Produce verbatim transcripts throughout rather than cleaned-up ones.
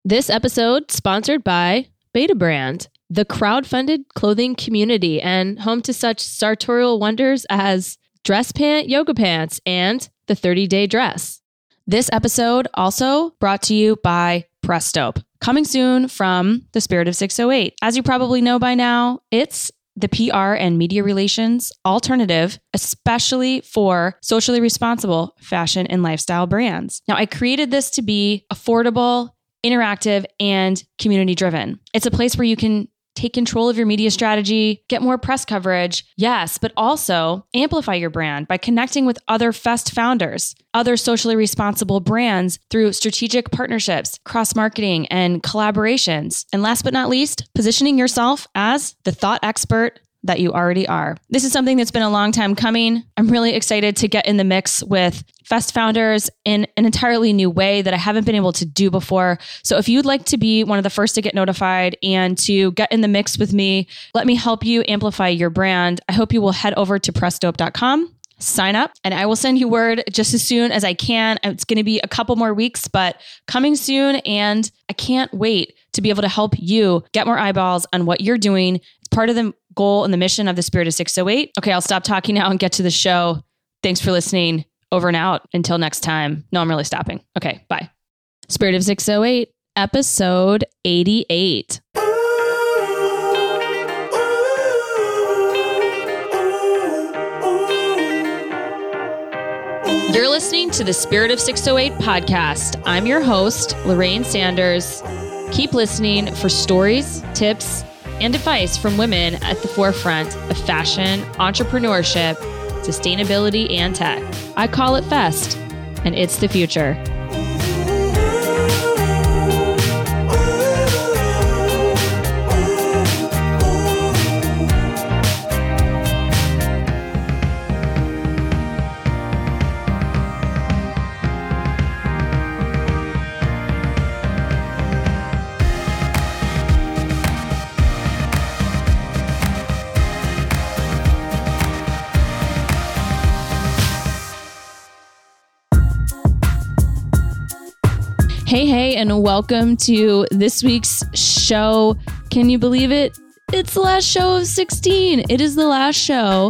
This episode sponsored by Betabrand, the crowdfunded clothing community and home to such sartorial wonders as Dress Pant Yoga Pants and the thirty-day Dress. This episode also brought to you by Prestope, coming soon from the Spirit of six oh eight. As you probably know by now, it's the P R and media relations alternative, especially for socially responsible fashion and lifestyle brands. Now, I created this to be affordable, interactive, and community driven. It's a place where you can take control of your media strategy, get more press coverage, yes, but also amplify your brand by connecting with other Fest founders, other socially responsible brands through strategic partnerships, cross-marketing, and collaborations. And last but not least, positioning yourself as the thought expert that you already are. This is something that's been a long time coming. I'm really excited to get in the mix with Fest founders in an entirely new way that I haven't been able to do before. So if you'd like to be one of the first to get notified and to get in the mix with me, let me help you amplify your brand. I hope you will head over to prestope dot com, sign up, and I will send you word just as soon as I can. It's going to be a couple more weeks, but coming soon. And I can't wait to be able to help you get more eyeballs on what you're doing. It's part of the goal and the mission of the Spirit of six oh eight. Okay, I'll stop talking now and get to the show. Thanks for listening. Over and out. Until next time. No, I'm really stopping. Okay, bye. Spirit of six oh eight, episode eighty-eight. You're listening to the Spirit of six oh eight podcast. I'm your host, Lorraine Sanders. Keep listening for stories, tips, and advice from women at the forefront of fashion, entrepreneurship, sustainability, and tech. I call it Fest, and it's the future. Hey, hey, and welcome to this week's show. Can you believe it? It's the last show of sixteen. It is the last show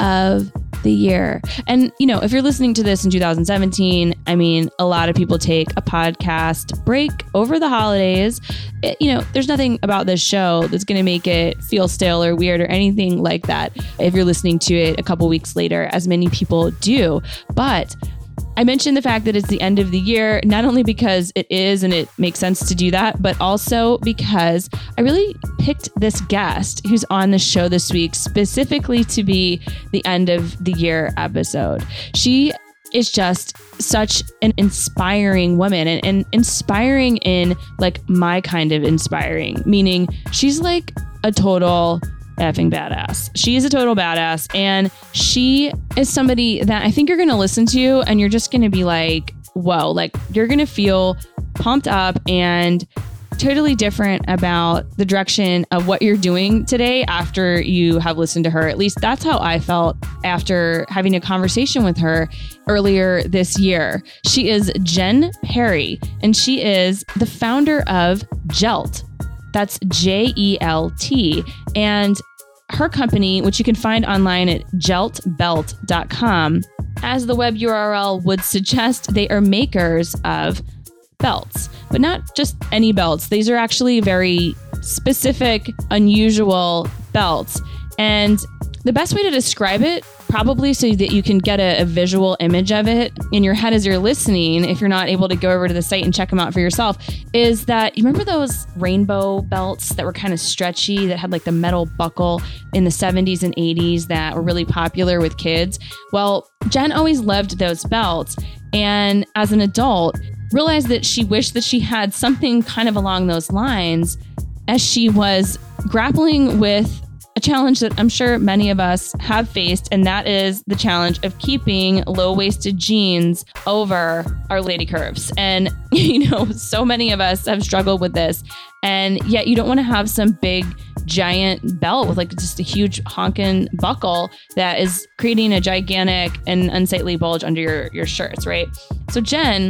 of the year. And, you know, if you're listening to this in two thousand seventeen, I mean, a lot of people take a podcast break over the holidays. It, you know, there's nothing about this show that's going to make it feel stale or weird or anything like that if you're listening to it a couple weeks later, as many people do. But I mentioned the fact that it's the end of the year, not only because it is and it makes sense to do that, but also because I really picked this guest who's on the show this week specifically to be the end of the year episode. She is just such an inspiring woman and, and inspiring in like my kind of inspiring, meaning she's like a total effing badass. She is a total badass, and she is somebody that I think you're going to listen to and you're just going to be like, whoa, like you're going to feel pumped up and totally different about the direction of what you're doing today after you have listened to her. At least that's how I felt after having a conversation with her earlier this year. She is Jen Perry, and she is the founder of Jelt. That's J E L T. And her company, which you can find online at jelt belt dot com, as the web U R L would suggest, they are makers of belts, but not just any belts. These are actually very specific, unusual belts. And the best way to describe it, probably so that you can get a, a visual image of it in your head as you're listening, if you're not able to go over to the site and check them out for yourself, is that you remember those rainbow belts that were kind of stretchy, that had like the metal buckle in the seventies and eighties that were really popular with kids? Well, Jen always loved those belts. And as an adult, realized that she wished that she had something kind of along those lines as she was grappling with a challenge that I'm sure many of us have faced, and that is the challenge of keeping low-waisted jeans over our lady curves. And, you know, so many of us have struggled with this, and yet you don't want to have some big, giant belt with like just a huge honking buckle that is creating a gigantic and unsightly bulge under your, your shirts, right? So Jen,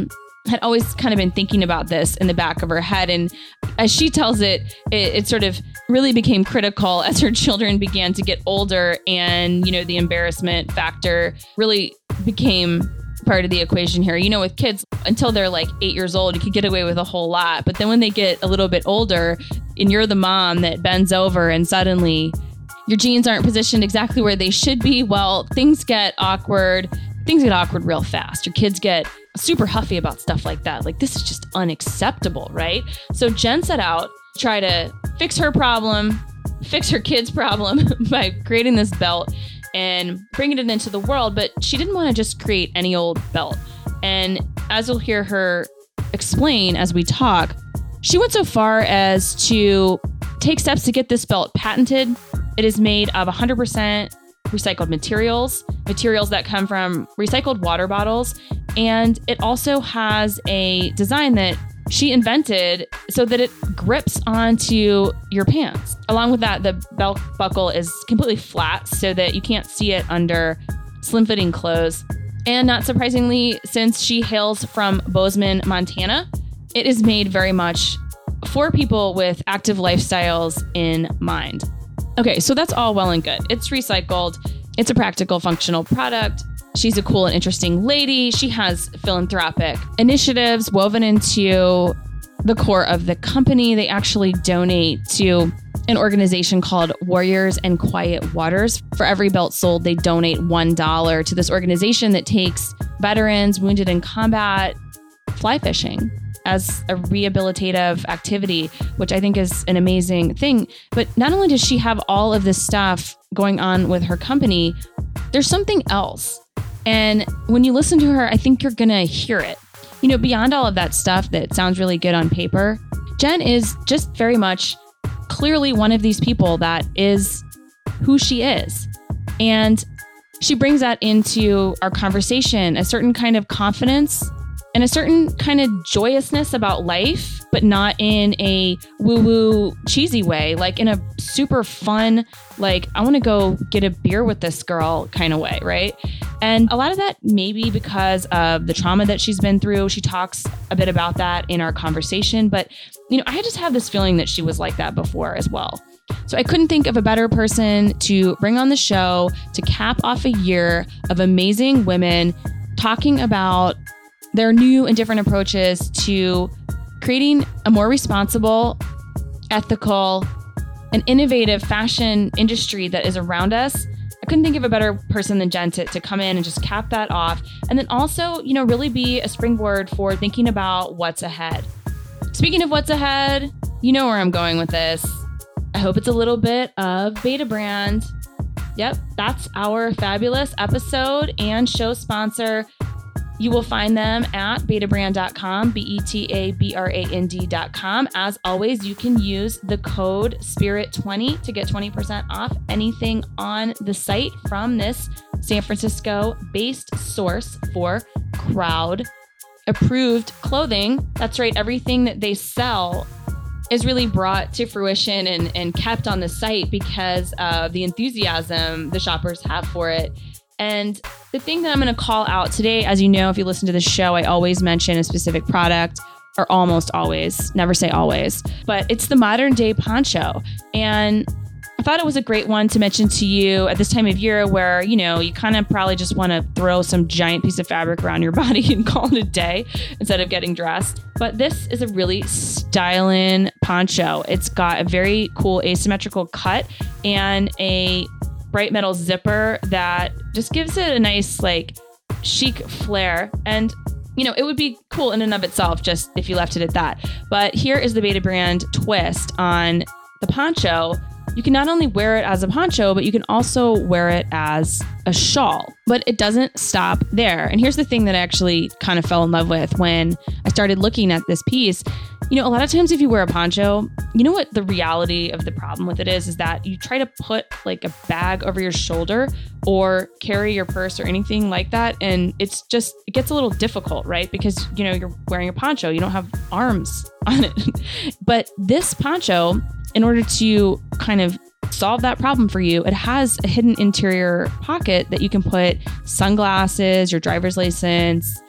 had always kind of been thinking about this in the back of her head. And as she tells it, it, it sort of really became critical as her children began to get older. And, you know, the embarrassment factor really became part of the equation here. You know, with kids, until they're like eight years old, you could get away with a whole lot. But then when they get a little bit older and you're the mom that bends over and suddenly your jeans aren't positioned exactly where they should be, well, things get awkward. Things get awkward real fast. Your kids get super huffy about stuff like that. Like, this is just unacceptable, right? So Jen set out to try to fix her problem, fix her kids' problem by creating this belt and bringing it into the world. But she didn't want to just create any old belt. And as you'll hear her explain as we talk, she went so far as to take steps to get this belt patented. It is made of one hundred percent recycled materials, materials that come from recycled water bottles. And it also has a design that she invented so that it grips onto your pants. Along with that, the belt buckle is completely flat so that you can't see it under slim-fitting clothes. And not surprisingly, since she hails from Bozeman, Montana, it is made very much for people with active lifestyles in mind. Okay, so that's all well and good. It's recycled. It's a practical, functional product. She's a cool and interesting lady. She has philanthropic initiatives woven into the core of the company. They actually donate to an organization called Warriors and Quiet Waters. For every belt sold, they donate one dollar to this organization that takes veterans wounded in combat fly fishing as a rehabilitative activity, which I think is an amazing thing. But not only does she have all of this stuff going on with her company, there's something else. And when you listen to her, I think you're going to hear it. You know, beyond all of that stuff that sounds really good on paper, Jen is just very much clearly one of these people that is who she is. And she brings that into our conversation, a certain kind of confidence and a certain kind of joyousness about life, but not in a woo-woo cheesy way, like in a super fun, like, I want to go get a beer with this girl kind of way, right? And a lot of that maybe because of the trauma that she's been through. She talks a bit about that in our conversation, but, you know, I just have this feeling that she was like that before as well. So I couldn't think of a better person to bring on the show to cap off a year of amazing women talking about their new and different approaches to creating a more responsible, ethical, and innovative fashion industry that is around us. I couldn't think of a better person than Jen to, to come in and just cap that off. And then also, you know, really be a springboard for thinking about what's ahead. Speaking of what's ahead, you know where I'm going with this. I hope it's a little bit of Betabrand. Yep, that's our fabulous episode and show sponsor. You will find them at betabrand dot com, B E T A B R A N D dot com. As always, you can use the code spirit twenty to get twenty percent off anything on the site from this San Francisco-based source for crowd-approved clothing. That's right, everything that they sell is really brought to fruition and, and kept on the site because of the enthusiasm the shoppers have for it. And the thing that I'm going to call out today, as you know, if you listen to the show, I always mention a specific product, or almost always, never say always, but it's the modern day poncho. And I thought it was a great one to mention to you at this time of year where, you know, you kind of probably just want to throw some giant piece of fabric around your body and call it a day instead of getting dressed. But this is a really styling poncho. It's got a very cool asymmetrical cut and a bright metal zipper that just gives it a nice, like, chic flair. And, you know, it would be cool in and of itself just if you left it at that. But here is the Betabrand twist on the poncho. You can not only wear it as a poncho, but you can also wear it as a shawl. But it doesn't stop there. And here's the thing that I actually kind of fell in love with when I started looking at this piece. You know, a lot of times if you wear a poncho, you know what the reality of the problem with it is, is that you try to put like a bag over your shoulder or carry your purse or anything like that. And it's just, it gets a little difficult, right? Because, you know, you're wearing a poncho, you don't have arms on it. But this poncho, in order to kind of solve that problem for you, it has a hidden interior pocket that you can put sunglasses, your driver's license,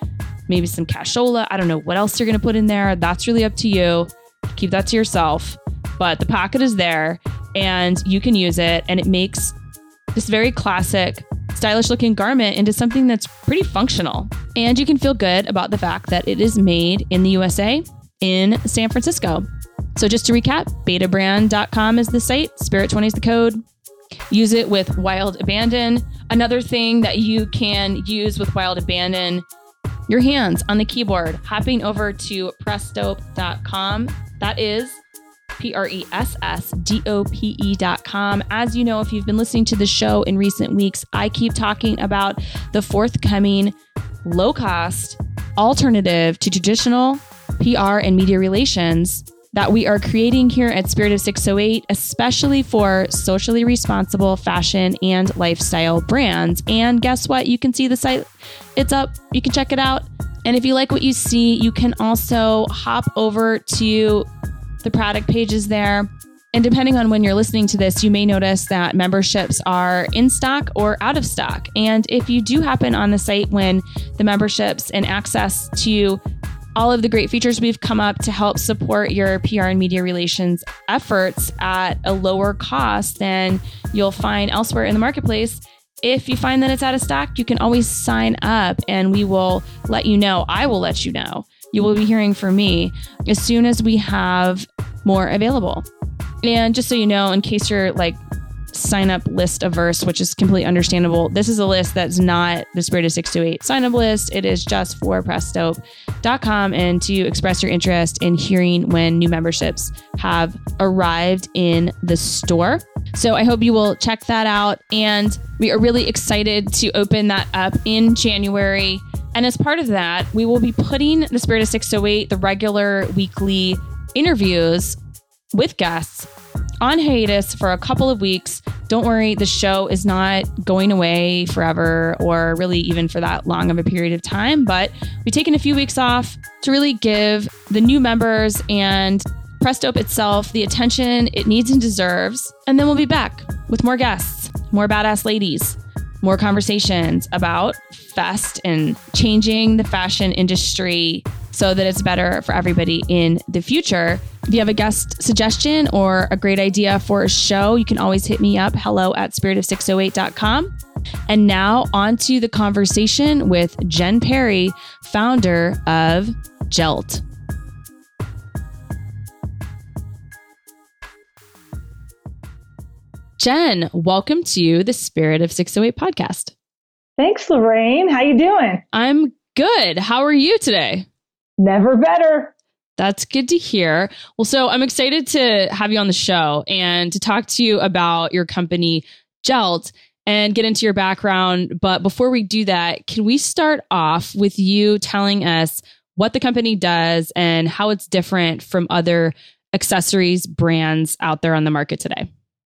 maybe some cashola. I don't know what else you're going to put in there. That's really up to you. Keep that to yourself. But the pocket is there and you can use it. And it makes this very classic, stylish looking garment into something that's pretty functional. And you can feel good about the fact that it is made in the U S A in San Francisco. So just to recap, beta brand dot com is the site. Spirit twenty is the code. Use it with Wild Abandon. Another thing that you can use with Wild Abandon, your hands on the keyboard, hopping over to press dope dot com. That is P R E S S D O P E dot com. As you know, if you've been listening to the show in recent weeks, I keep talking about the forthcoming low-cost alternative to traditional P R and media relations that we are creating here at Spirit of six oh eight, especially for socially responsible fashion and lifestyle brands. And guess what? You can see the site. It's up. You can check it out. And if you like what you see, you can also hop over to the product pages there. And depending on when you're listening to this, you may notice that memberships are in stock or out of stock. And if you do happen on the site when the memberships and access to all of the great features we've come up to help support your P R and media relations efforts at a lower cost than you'll find elsewhere in the marketplace. If you find that it's out of stock, you can always sign up and we will let you know. I will let you know. You will be hearing from me as soon as we have more available. And just so you know, in case you're like sign up list averse, which is completely understandable, this is a list that's not the Spirit of six oh eight sign up list. It is just for press dope dot com and to express your interest in hearing when new memberships have arrived in the store. So I hope you will check that out. And we are really excited to open that up in January. And as part of that, we will be putting the Spirit of six oh eight, the regular weekly interviews with guests, on hiatus for a couple of weeks. Don't worry, the show is not going away forever or really even for that long of a period of time, but we've taken a few weeks off to really give the new members and Press Dope itself the attention it needs and deserves. And then we'll be back with more guests, more badass ladies, more conversations about Fest and changing the fashion industry so that it's better for everybody in the future. If you have a guest suggestion or a great idea for a show, you can always hit me up, hello at spirit of six oh eight dot com. And now on to the conversation with Jen Perry, founder of Gelt. Jen, welcome to the Spirit of six oh eight podcast. Thanks, Lorraine. How you doing? I'm good. How are you today? Never better. That's good to hear. Well, so I'm excited to have you on the show and to talk to you about your company, Gelt, and get into your background. But before we do that, can we start off with you telling us what the company does and how it's different from other accessories brands out there on the market today?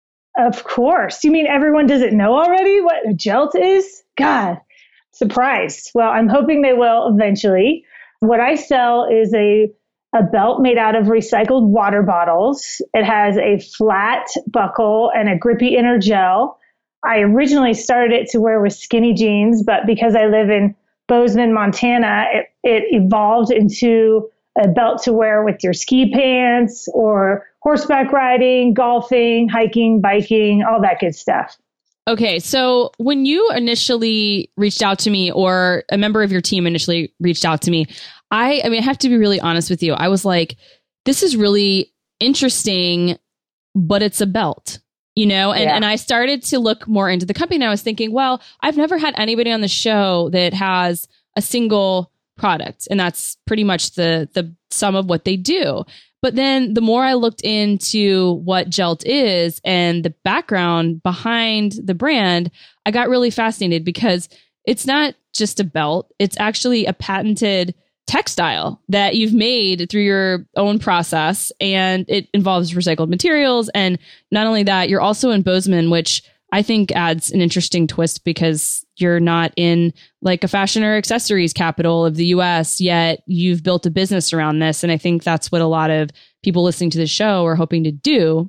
Of course. You mean everyone doesn't know already what a Gelt is? God, surprised. Well, I'm hoping they will eventually. What I sell is a, a belt made out of recycled water bottles. It has a flat buckle and a grippy inner gel. I originally started it to wear with skinny jeans, but because I live in Bozeman, Montana, it, it evolved into a belt to wear with your ski pants or horseback riding, golfing, hiking, biking, all that good stuff. Okay, so when you initially reached out to me, or a member of your team initially reached out to me, I, I mean, I have to be really honest with you. I was like, this is really interesting, but it's a belt, you know? And, yeah. and I started to look more into the company and I was thinking, well, I've never had anybody on the show that has a single product. And that's pretty much the the sum of what they do. But then the more I looked into what Gelt is and the background behind the brand, I got really fascinated because it's not just a belt. It's actually a patented textile that you've made through your own process, and it involves recycled materials. And not only that, you're also in Bozeman, which I think adds an interesting twist because you're not in like a fashion or accessories capital of the U S, yet you've built a business around this. And I think that's what a lot of people listening to the show are hoping to do.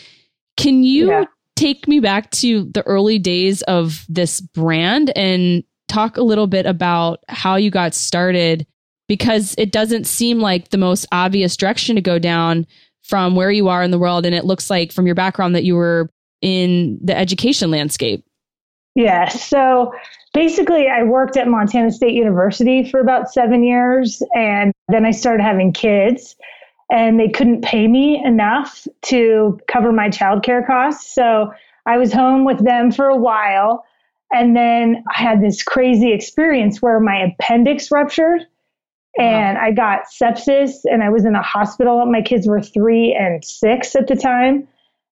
Can you yeah. take me back to the early days of this brand and talk a little bit about how you got started because it doesn't seem like the most obvious direction to go down from where you are in the world. And it looks like from your background that you were in the education landscape. Yeah. So basically, I worked at Montana State University for about seven years. And then I started having kids, and they couldn't pay me enough to cover my childcare costs. So I was home with them for a while. And then I had this crazy experience where my appendix ruptured. And I got sepsis, and I was in a hospital. My kids were three and six at the time.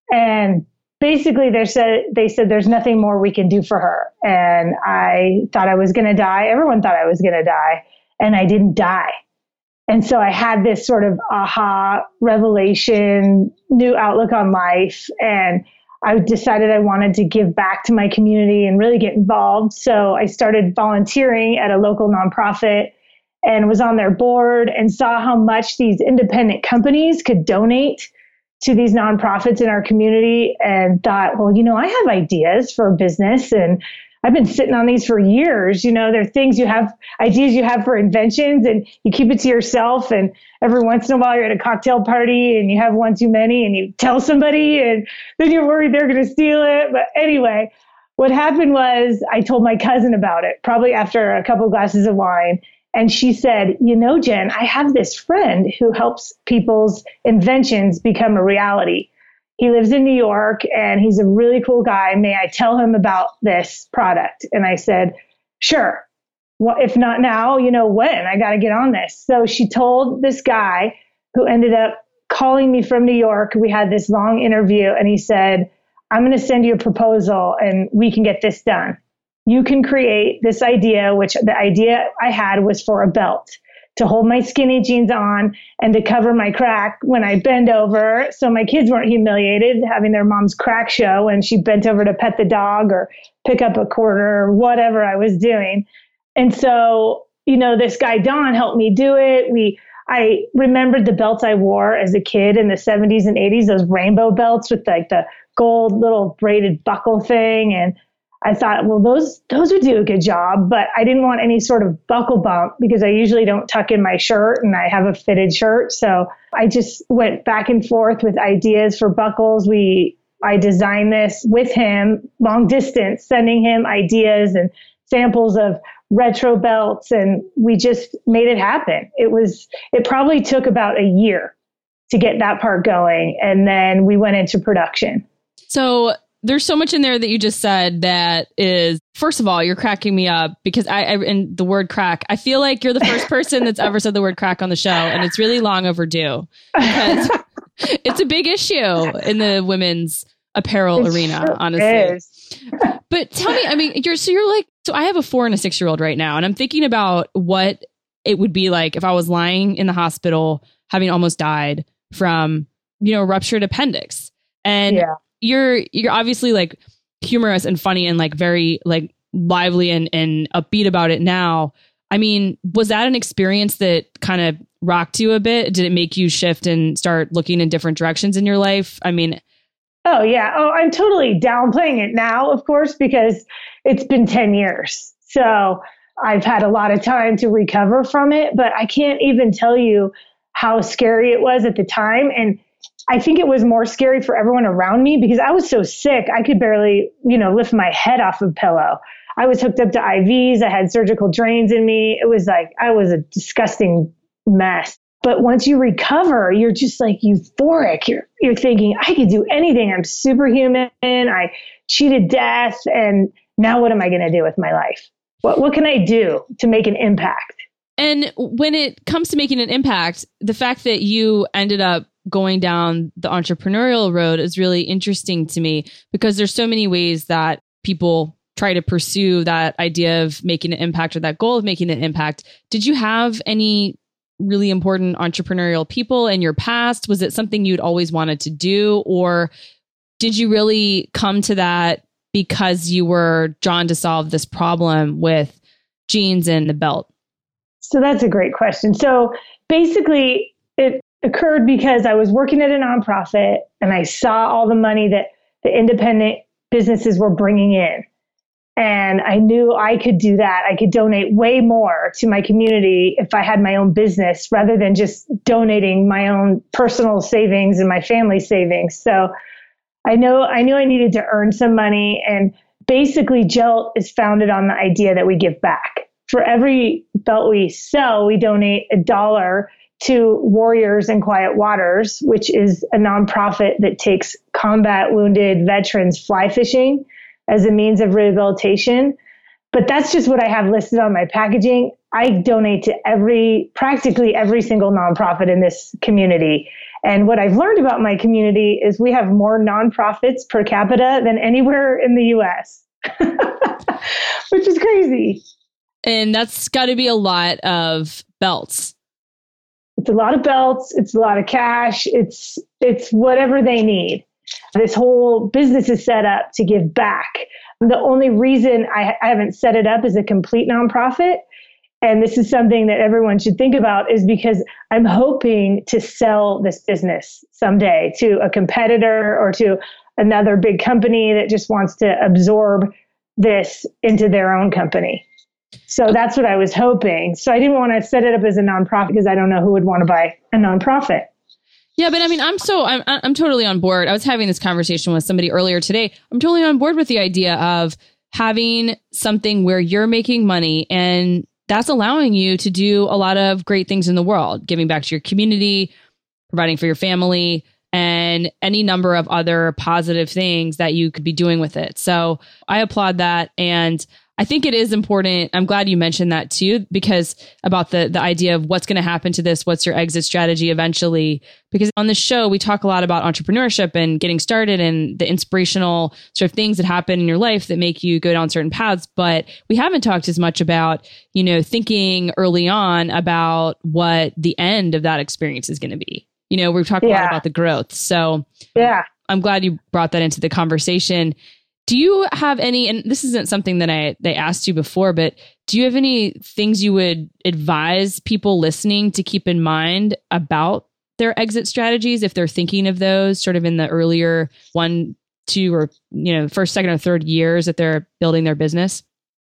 And basically they said, they said, there's nothing more we can do for her. And I thought I was going to die. Everyone thought I was going to die, and I didn't die. And so I had this sort of aha revelation, new outlook on life. And I decided I wanted to give back to my community and really get involved. So I started volunteering at a local nonprofit and was on their board and saw how much these independent companies could donate to these nonprofits in our community, and thought, well, you know, I have ideas for a business, and I've been sitting on these for years. You know, there are things you have, ideas you have for inventions, and you keep it to yourself. And every once in a while you're at a cocktail party and you have one too many and you tell somebody, and then you're worried they're going to steal it. But anyway, what happened was I told my cousin about it, probably after a couple of glasses of wine. And she said, you know, Jen, I have this friend who helps people's inventions become a reality. He lives in New York, and he's a really cool guy. May I tell him about this product? And I said, sure. Well, if not now, you know, when? I got to get on this. So she told this guy, who ended up calling me from New York. We had this long interview, and he said, I'm going to send you a proposal and we can get this done. You can create this idea, which the idea I had was for a belt to hold my skinny jeans on and to cover my crack when I bend over. So my kids weren't humiliated having their mom's crack show when she bent over to pet the dog or pick up a quarter or whatever I was doing. And so, you know, this guy, Don, helped me do it. We, I remembered the belts I wore as a kid in the seventies and eighties, those rainbow belts with like the gold little braided buckle thing. And I thought, well, those those would do a good job, but I didn't want any sort of buckle bump because I usually don't tuck in my shirt and I have a fitted shirt. So I just went back and forth with ideas for buckles. We I designed this with him, long distance, sending him ideas and samples of retro belts, and we just made it happen. It was it probably took about a year to get that part going, and then we went into production. So there's so much in there that you just said that is, first of all, you're cracking me up because I, I and the word crack, I feel like you're the first person that's ever said the word crack on the show, and it's really long overdue because it's a big issue in the women's apparel It arena, sure honestly. is. But tell me, I mean, you're so you're like, so I have a four and a six year old right now, and I'm thinking about what it would be like if I was lying in the hospital, having almost died from, you know, ruptured appendix. And Yeah. you're you're obviously like humorous and funny and like very like lively and, and upbeat about it now. I mean, was that an experience that kind of rocked you a bit? Did it make you shift and start looking in different directions in your life? I mean, Oh, yeah. Oh, I'm totally downplaying it now, of course, because it's been ten years. So I've had a lot of time to recover from it, but I can't even tell you how scary it was at the time. And I think it was more scary for everyone around me because I was so sick. I could barely, you know, lift my head off a pillow. I was hooked up to I Vs. I had surgical drains in me. It was like, I was a disgusting mess. But once you recover, you're just like euphoric. You're, you're thinking, I could do anything. I'm superhuman. I cheated death. And now what am I going to do with my life? What, what can I do to make an impact? And when it comes to making an impact, the fact that you ended up going down the entrepreneurial road is really interesting to me because there's so many ways that people try to pursue that idea of making an impact or that goal of making an impact. Did you have any really important entrepreneurial people in your past? Was it something you'd always wanted to do? Or did you really come to that because you were drawn to solve this problem with jeans and the belt? So that's a great question. So basically, it occurred because I was working at a nonprofit and I saw all the money that the independent businesses were bringing in. And I knew I could do that. I could donate way more to my community if I had my own business rather than just donating my own personal savings and my family savings. So I know I knew I needed to earn some money. And basically, Gelt is founded on the idea that we give back. For every belt we sell, we donate a dollar to Warriors in Quiet Waters, which is a nonprofit that takes combat wounded veterans fly fishing as a means of rehabilitation. But that's just what I have listed on my packaging. I donate to every, practically every single nonprofit in this community. And what I've learned about my community is we have more nonprofits per capita than anywhere in the U S, which is crazy. And that's got to be a lot of belts. It's a lot of belts. It's a lot of cash. It's it's whatever they need. This whole business is set up to give back. The only reason I, I haven't set it up as a complete nonprofit, and this is something that everyone should think about, is because I'm hoping to sell this business someday to a competitor or to another big company that just wants to absorb this into their own company. So that's what I was hoping. So I didn't want to set it up as a nonprofit because I don't know who would want to buy a nonprofit. Yeah, but I mean, I'm so I'm I'm totally on board. I was having this conversation with somebody earlier today. I'm totally on board with the idea of having something where you're making money and that's allowing you to do a lot of great things in the world, giving back to your community, providing for your family, and any number of other positive things that you could be doing with it. So I applaud that. And I think it is important. I'm glad you mentioned that too, because about the, the idea of what's going to happen to this, what's your exit strategy eventually, because on the show, we talk a lot about entrepreneurship and getting started and the inspirational sort of things that happen in your life that make you go down certain paths. But we haven't talked as much about, you know, thinking early on about what the end of that experience is going to be. You know, we've talked yeah. a lot about the growth. So yeah, I'm glad you brought that into the conversation. Do you have any, and this isn't something that I they asked you before, but do you have any things you would advise people listening to keep in mind about their exit strategies if they're thinking of those sort of in the earlier one, two, or, you know, first, second, or third years that they're building their business?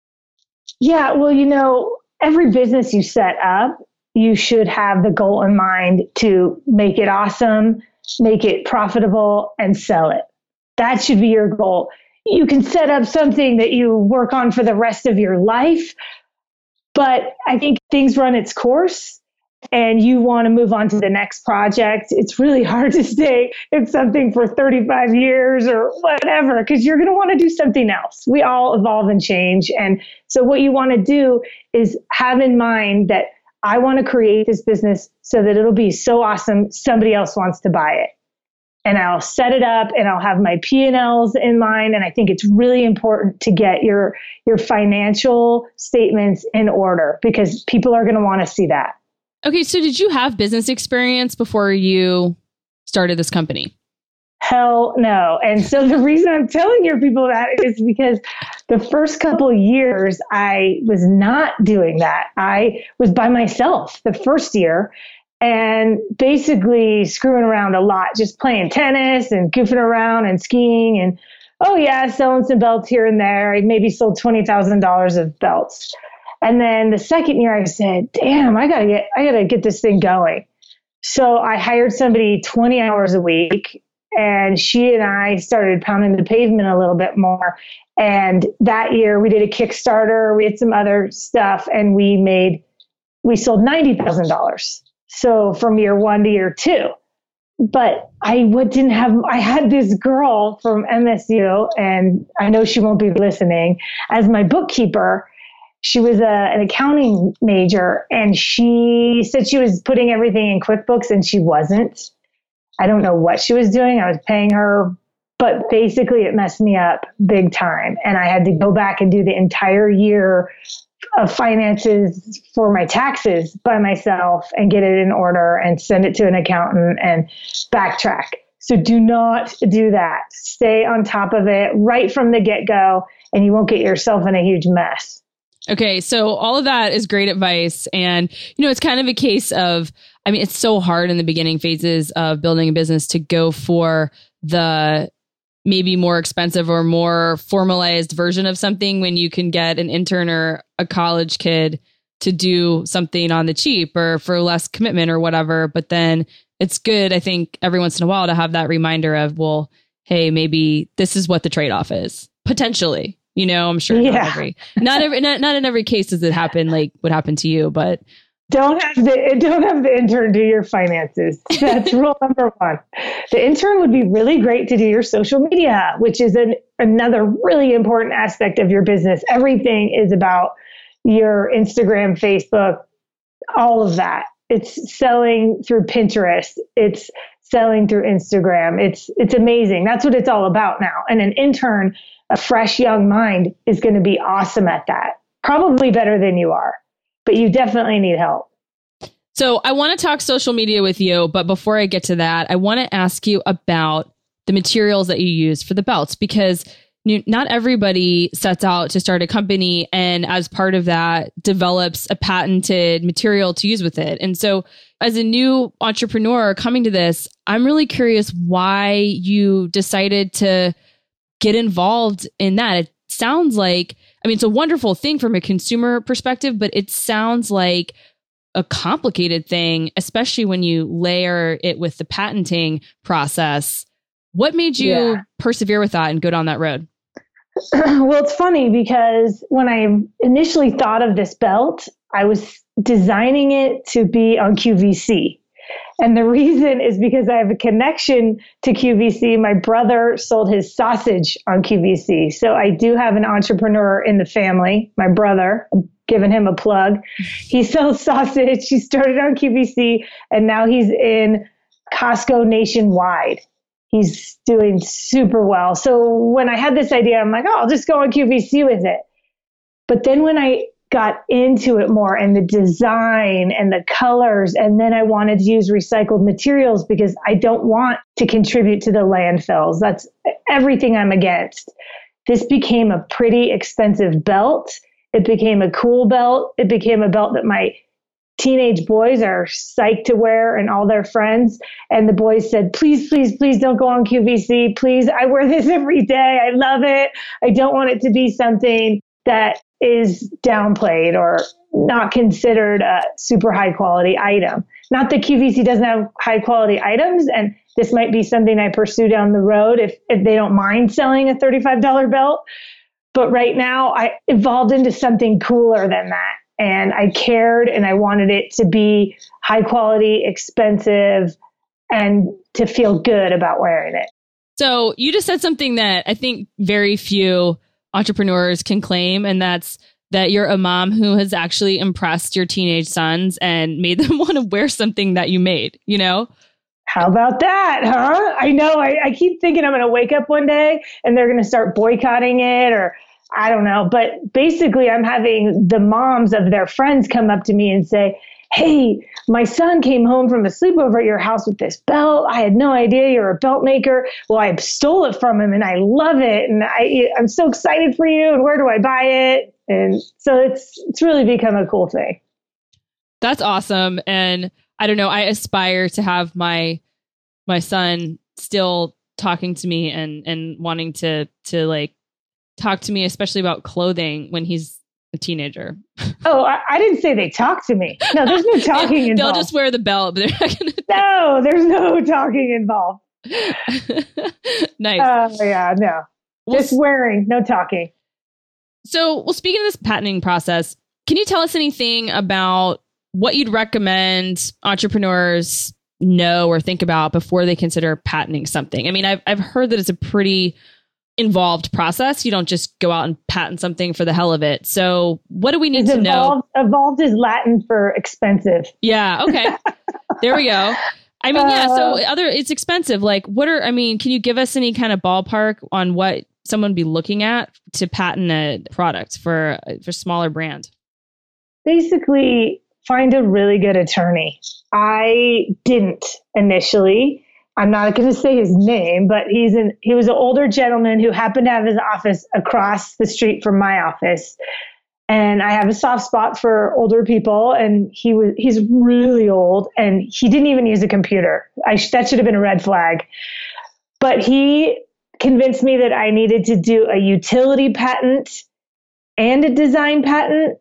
Yeah, well, you know, every business you set up, you should have the goal in mind to make it awesome, make it profitable, and sell it. That should be your goal. You can set up something that you work on for the rest of your life, but I think things run its course and you want to move on to the next project. It's really hard to stay in something for thirty-five years or whatever, because you're going to want to do something else. We all evolve and change. And so what you want to do is have in mind that I want to create this business so that it'll be so awesome, somebody else wants to buy it. And I'll set it up and I'll have my P and L's in line. And I think it's really important to get your, your financial statements in order because people are going to want to see that. Okay. So did you have business experience before you started this company? Hell no. And so the reason I'm telling your people that is because the first couple of years I was not doing that. I was by myself the first year. And basically screwing around a lot, just playing tennis and goofing around and skiing and, oh yeah, selling some belts here and there. I maybe sold twenty thousand dollars of belts. And then the second year I said, damn, I gotta get, I gotta get this thing going. So I hired somebody twenty hours a week and she and I started pounding the pavement a little bit more. And that year we did a Kickstarter, we had some other stuff and we made, we sold ninety thousand dollars. So from year one to year two, but I would, didn't have, I had this girl from M S U and I know she won't be listening as my bookkeeper. She was a, an accounting major and she said she was putting everything in QuickBooks and she wasn't. I don't know what she was doing. I was paying her, but basically it messed me up big time. And I had to go back and do the entire year of finances for my taxes by myself and get it in order and send it to an accountant and backtrack. So do not do that. Stay on top of it right from the get-go and you won't get yourself in a huge mess. Okay. So all of that is great advice. And, you know, it's kind of a case of, I mean, it's so hard in the beginning phases of building a business to go for the maybe more expensive or more formalized version of something when you can get an intern or a college kid to do something on the cheap or for less commitment or whatever. But then it's good, I think, every once in a while to have that reminder of, well, hey, maybe this is what the trade-off is potentially. You know, I'm sure yeah. not every, not every, not, not in every case does it happen like what happened to you, but don't have the don't have the intern do your finances. That's rule number one. The intern would be really great to do your social media, which is an another really important aspect of your business. Everything is about your Instagram, Facebook, all of that. It's selling through Pinterest. It's selling through Instagram. It's it's amazing. That's what it's all about now. And an intern, a fresh young mind, is going to be awesome at that. Probably better than you are, but you definitely need help. So I want to talk social media with you, but before I get to that, I want to ask you about the materials that you use for the belts, because you, not everybody sets out to start a company and as part of that develops a patented material to use with it. And so as a new entrepreneur coming to this, I'm really curious why you decided to get involved in that. It sounds like, I mean, it's a wonderful thing from a consumer perspective, but it sounds like a complicated thing, especially when you layer it with the patenting process. What made you yeah. persevere with that and go down that road? Well, it's funny because when I initially thought of this belt, I was designing it to be on Q V C. And the reason is because I have a connection to Q V C. My brother sold his sausage on Q V C. So I do have an entrepreneur in the family, my brother. I'm giving him a plug. He sells sausage. He started on Q V C and now he's in Costco nationwide. He's doing super well. So when I had this idea, I'm like, oh, I'll just go on Q V C with it. But then when I got into it more and the design and the colors, and then I wanted to use recycled materials because I don't want to contribute to the landfills. That's everything I'm against. This became a pretty expensive belt. It became a cool belt. It became a belt that my teenage boys are psyched to wear and all their friends. And the boys said, please, please, please don't go on Q V C. Please, I wear this every day. I love it. I don't want it to be something that is downplayed or not considered a super high quality item. Not that Q V C doesn't have high quality items, and this might be something I pursue down the road if, if they don't mind selling a thirty-five dollars belt. But right now I evolved into something cooler than that. And I cared and I wanted it to be high quality, expensive, and to feel good about wearing it. So you just said something that I think very few entrepreneurs can claim, and that's that you're a mom who has actually impressed your teenage sons and made them want to wear something that you made, you know? How about that, huh? I know. I, I keep thinking I'm going to wake up one day and they're going to start boycotting it, or I don't know. But basically, I'm having the moms of their friends come up to me and say, hey, my son came home from a sleepover at your house with this belt. I had no idea you're a belt maker. Well, I stole it from him and I love it. And I, I'm so excited for you. And where do I buy it? And so it's it's really become a cool thing. That's awesome. And I don't know, I aspire to have my my son still talking to me and and wanting to to like talk to me, especially about clothing when he's a teenager. Oh, I, I didn't say they talk to me. No, there's no talking they'll, involved. They'll just wear the belt, but they're not gonna. No, there's no talking involved. Nice. Oh, uh, yeah, no. Well, just wearing, no talking. So, well, speaking of this patenting process, can you tell us anything about what you'd recommend entrepreneurs know or think about before they consider patenting something? I mean, I've I've heard that it's a pretty involved process. You don't just go out and patent something for the hell of it. So what do we need it's to evolved, know? Evolved is Latin for expensive. Yeah. Okay. There we go. I mean, yeah. So other, it's expensive. Like what are, I mean, can you give us any kind of ballpark on what someone would be looking at to patent a product for, for smaller brand? Basically, find a really good attorney. I didn't initially. I'm not going to say his name, but he's an he was an older gentleman who happened to have his office across the street from my office. And I have a soft spot for older people, and he was he's really old, and he didn't even use a computer. I that should have been a red flag. But he convinced me that I needed to do a utility patent and a design patent.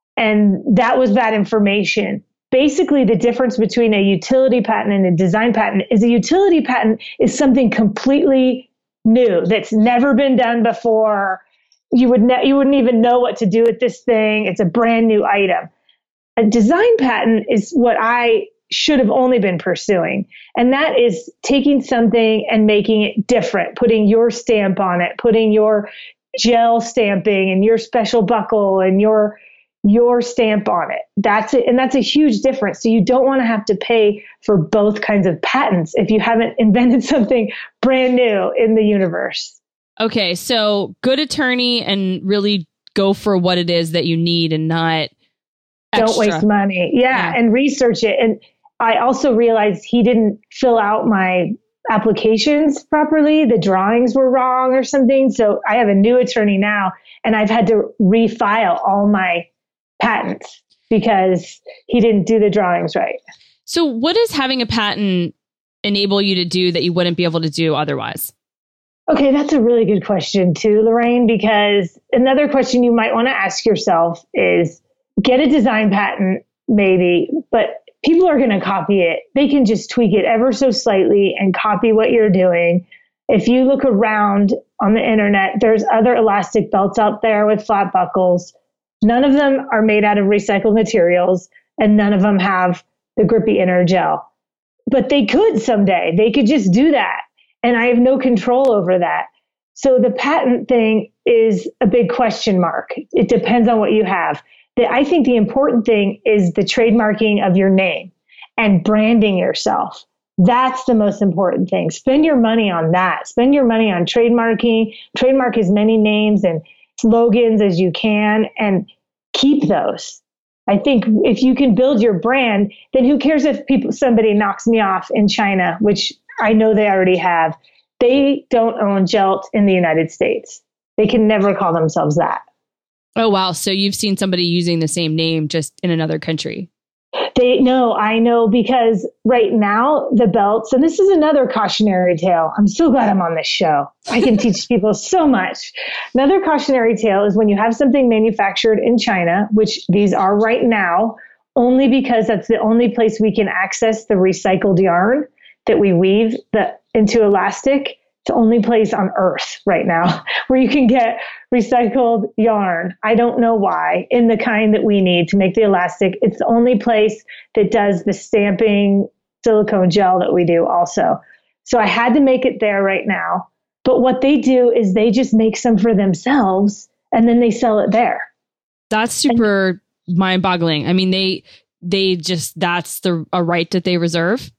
And that was bad information. Basically, the difference between a utility patent and a design patent is a utility patent is something completely new that's never been done before. You would ne- you wouldn't even know what to do with this thing. It's a brand new item. A design patent is what I should have only been pursuing. And that is taking something and making it different, putting your stamp on it, putting your gel stamping and your special buckle and your your stamp on it. That's it. And that's a huge difference. So you don't want to have to pay for both kinds of patents if you haven't invented something brand new in the universe. Okay. So good attorney and really go for what it is that you need and not extra. Don't waste money. Yeah, yeah. And research it. And I also realized he didn't fill out my applications properly. The drawings were wrong or something. So I have a new attorney now, and I've had to refile all my patents because he didn't do the drawings right. So what does having a patent enable you to do that you wouldn't be able to do otherwise? Okay, that's a really good question too, Lorraine, because another question you might want to ask yourself is get a design patent, maybe, but people are going to copy it. They can just tweak it ever so slightly and copy what you're doing. If you look around on the internet, there's other elastic belts out there with flat buckles. None of them are made out of recycled materials, and none of them have the grippy inner gel. But they could someday. They could just do that. And I have no control over that. So the patent thing is a big question mark. It depends on what you have. The, I think the important thing is the trademarking of your name and branding yourself. That's the most important thing. Spend your money on that. Spend your money on trademarking. Trademark as many names and slogans as you can and keep those. I think if you can build your brand, then who cares if people somebody knocks me off in China, which I know they already have. They don't own Gelt in the United States. They can never call themselves that. Oh, wow. So you've seen somebody using the same name just in another country. They know, I know, because right now the belts, and this is another cautionary tale. I'm so glad I'm on this show. I can teach people so much. Another cautionary tale is when you have something manufactured in China, which these are right now, only because that's the only place we can access the recycled yarn that we weave the, into elastic. It's the only place on earth right now where you can get recycled yarn. I don't know why, in the kind that we need to make the elastic. It's the only place that does the stamping silicone gel that we do also. So I had to make it there right now. But what they do is they just make some for themselves and then they sell it there. That's super and, mind-boggling. I mean, they they just, that's the a right that they reserve.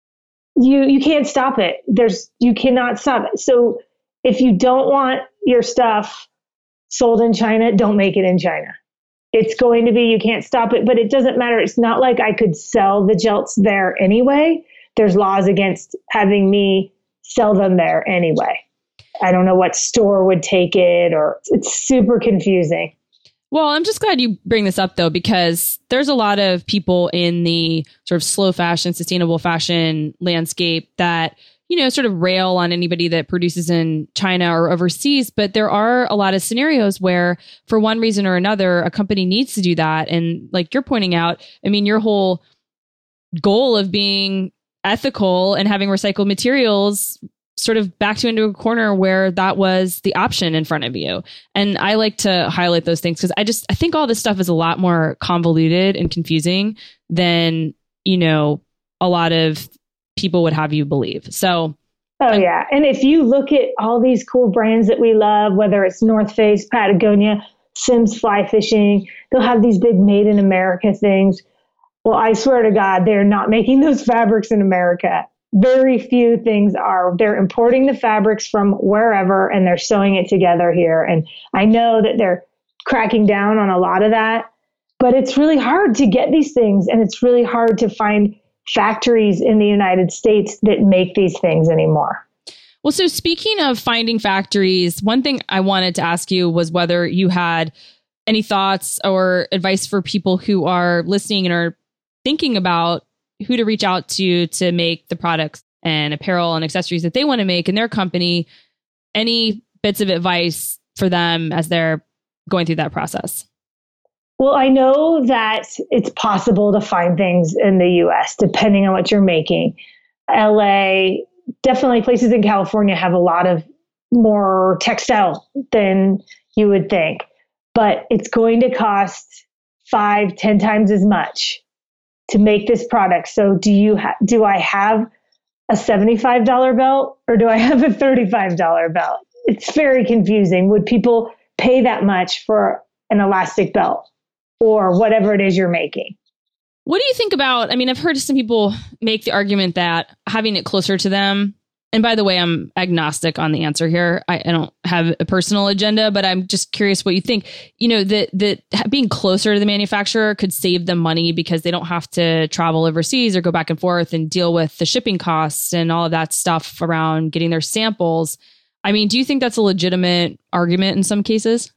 You you can't stop it. There's you cannot stop it. So if you don't want your stuff sold in China, don't make it in China. It's going to be, you can't stop it, but it doesn't matter. It's not like I could sell the Gelts there anyway. There's laws against having me sell them there anyway. I don't know what store would take it, or it's super confusing. Well, I'm just glad you bring this up, though, because there's a lot of people in the sort of slow fashion, sustainable fashion landscape that, you know, sort of rail on anybody that produces in China or overseas. But there are a lot of scenarios where, for one reason or another, a company needs to do that. And like you're pointing out, I mean, your whole goal of being ethical and having recycled materials sort of backed you into a corner where that was the option in front of you. And I like to highlight those things because I just, I think all this stuff is a lot more convoluted and confusing than, you know, a lot of people would have you believe. So. Oh, yeah. And if you look at all these cool brands that we love, whether it's North Face, Patagonia, Sims Fly Fishing, they'll have these big made in America things. Well, I swear to God, they're not making those fabrics in America. Very few things are. They're importing the fabrics from wherever and they're sewing it together here. And I know that they're cracking down on a lot of that, but it's really hard to get these things. And it's really hard to find factories in the United States that make these things anymore. Well, so speaking of finding factories, one thing I wanted to ask you was whether you had any thoughts or advice for people who are listening and are thinking about who to reach out to to make the products and apparel and accessories that they want to make in their company. any bits of advice for them as they're going through that process? Well, I know that it's possible to find things in the U S depending on what you're making. L A, definitely places in California have a lot of more textile than you would think, but it's going to cost five, ten times as much to make this product. So do you ha- do I have a seventy-five dollars belt or do I have a thirty-five dollars belt? It's very confusing. Would people pay that much for an elastic belt or whatever it is you're making? What do you think about, I mean, I've heard some people make the argument that having it closer to them, and by the way, I'm agnostic on the answer here. I, I don't have a personal agenda, but I'm just curious what you think. You know, that that being closer to the manufacturer could save them money because they don't have to travel overseas or go back and forth and deal with the shipping costs and all of that stuff around getting their samples. I mean, do you think that's a legitimate argument in some cases?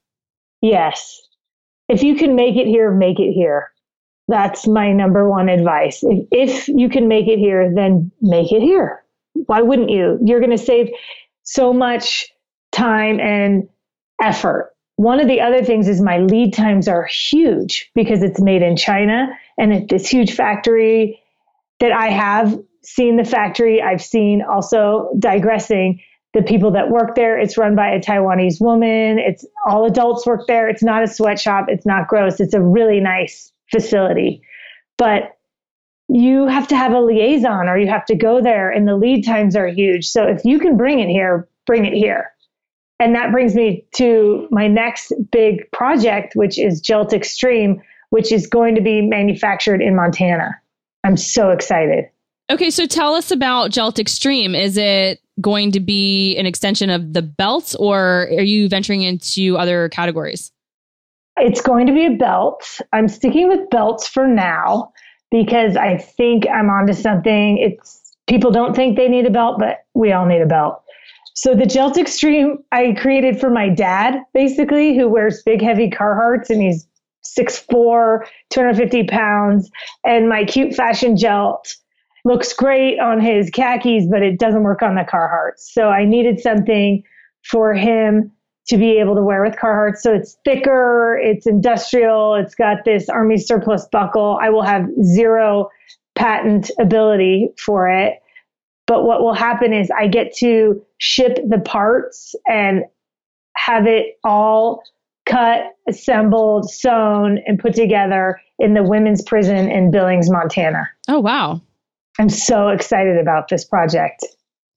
Yes. If you can make it here, make it here. That's my number one advice. If, if you can make it here, then make it here. Why wouldn't you? You're going to save so much time and effort. One of the other things is my lead times are huge because it's made in China and at this huge factory that I have seen the factory. I've seen also, digressing, the people that work there. It's run by a Taiwanese woman. It's all adults work there. It's not a sweatshop. It's not gross. It's a really nice facility. But you have to have a liaison or you have to go there and the lead times are huge. So if you can bring it here, bring it here. And that brings me to my next big project, which is Gelt Extreme, which is going to be manufactured in Montana. I'm so excited. Okay, so tell us about Gelt Extreme. Is it going to be an extension of the belts or are you venturing into other categories? It's going to be a belt. I'm sticking with belts for now because I think I'm onto something. It's people don't think they need a belt, but we all need a belt. So the Gelt Extreme I created for my dad, basically, who wears big, heavy Carhartts, and he's six foot four, two hundred fifty pounds. And my cute fashion Gelt looks great on his khakis, but it doesn't work on the Carhartts. So I needed something for him to be able to wear with Carhartt. So it's thicker, it's industrial, it's got this Army surplus buckle. I will have zero patent ability for it. But what will happen is I get to ship the parts and have it all cut, assembled, sewn, and put together in the women's prison in Billings, Montana. Oh, wow. I'm so excited about this project.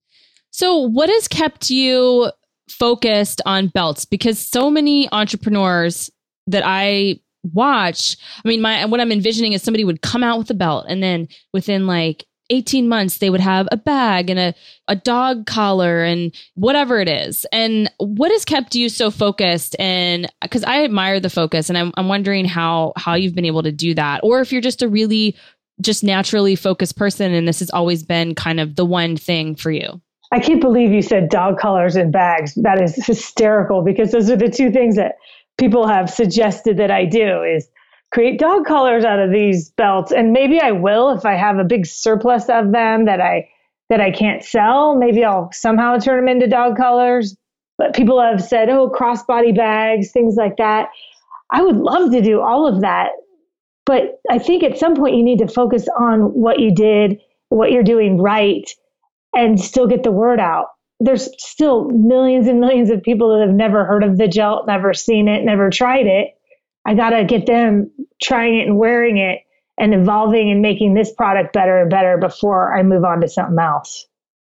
So what has kept you focused on belts? Because so many entrepreneurs that I watch, I mean, my what I'm envisioning is somebody would come out with a belt and then within like eighteen months, they would have a bag and a, a dog collar and whatever it is. And what has kept you so focused? And because I admire the focus and I'm, I'm wondering how, how you've been able to do that, or if you're just a really just naturally focused person and this has always been kind of the one thing for you. I can't believe you said dog collars and bags. That is hysterical because those are the two things that people have suggested that I do is create dog collars out of these belts. And maybe I will if I have a big surplus of them that I that I can't sell. Maybe I'll somehow turn them into dog collars. But people have said, oh, crossbody bags, things like that. I would love to do all of that. But I think at some point you need to focus on what you did, what you're doing right, and still get the word out. There's still millions and millions of people that have never heard of the Gelt, never seen it, never tried it. I got to get them trying it and wearing it and evolving and making this product better and better before I move on to something else.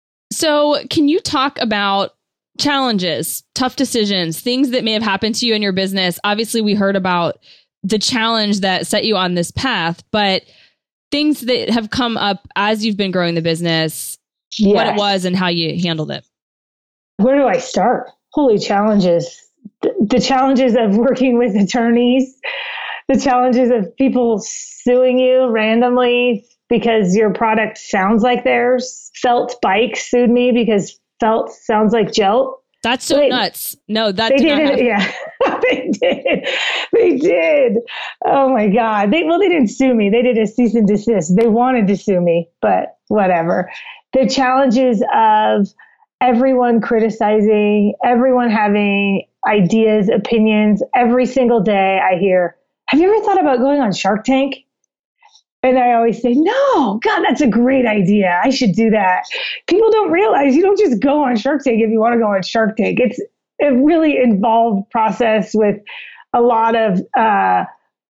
So can you talk about challenges, tough decisions, things that may have happened to you in your business? Obviously, we heard about the challenge that set you on this path, but things that have come up as you've been growing the business, yes. What it was and how you handled it. Where do I start? Holy challenges. The, the challenges of working with attorneys, the challenges of people suing you randomly because your product sounds like theirs. Felt Bike sued me because felt sounds like Gelt. That's so Wait, nuts. No, that they did, did not it. Yeah, they did. They did. Oh my God. They well, they didn't sue me. They did a cease and desist. They wanted to sue me, but whatever. The challenges of everyone criticizing, everyone having ideas, opinions. Every single day I hear, have you ever thought about going on Shark Tank? And I always say, no, God, that's a great idea. I should do that. People don't realize you don't just go on Shark Tank if you want to go on Shark Tank. It's a really involved process with a lot of uh,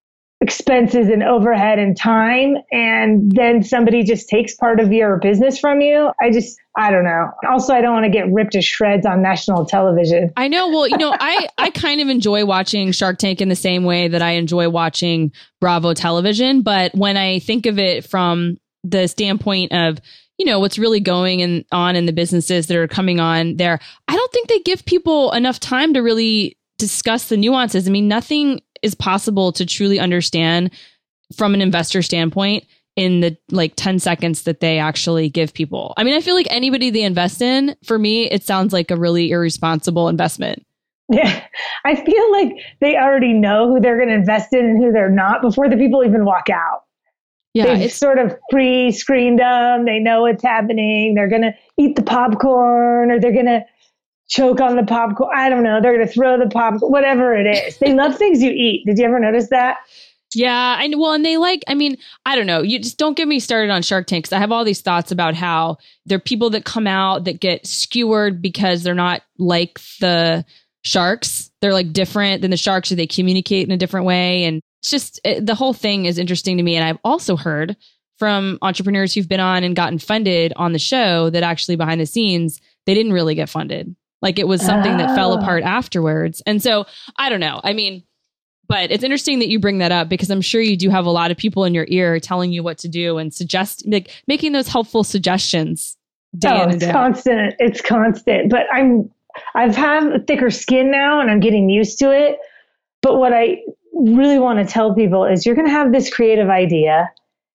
expenses and overhead and time. And then somebody just takes part of your business from you. I just, I don't know. Also, I don't want to get ripped to shreds on national television. I know. Well, you know, I, I kind of enjoy watching Shark Tank in the same way that I enjoy watching Bravo television. But when I think of it from the standpoint of, you know, what's really going in, on in the businesses that are coming on there, I don't think they give people enough time to really discuss the nuances. I mean, nothing is possible to truly understand from an investor standpoint in the like ten seconds that they actually give people. I mean, I feel like anybody they invest in, for me, it sounds like a really irresponsible investment. Yeah, I feel like they already know who they're going to invest in and who they're not before the people even walk out. Yeah, They've it's sort of pre-screened them. They know what's happening. They're going to eat the popcorn, or they're going to choke on the popcorn. I don't know. They're going to throw the popcorn, whatever it is. They love things you eat. Did you ever notice that? Yeah. I well, and they like, I mean, I don't know. You just don't get me started on Shark Tank, because I have all these thoughts about how there are people that come out that get skewered because they're not like the sharks. They're like different than the sharks, or they communicate in a different way. And it's just, it, the whole thing is interesting to me. And I've also heard from entrepreneurs who've been on and gotten funded on the show that actually behind the scenes, they didn't really get funded. Like it was something oh. that fell apart afterwards. And so I don't know. I mean, but it's interesting that you bring that up, because I'm sure you do have a lot of people in your ear telling you what to do and suggest, like making those helpful suggestions. Day oh, in and it's day constant. Out. It's constant. But I'm, I've had a thicker skin now, and I'm getting used to it. But what I really want to tell people is, you're going to have this creative idea,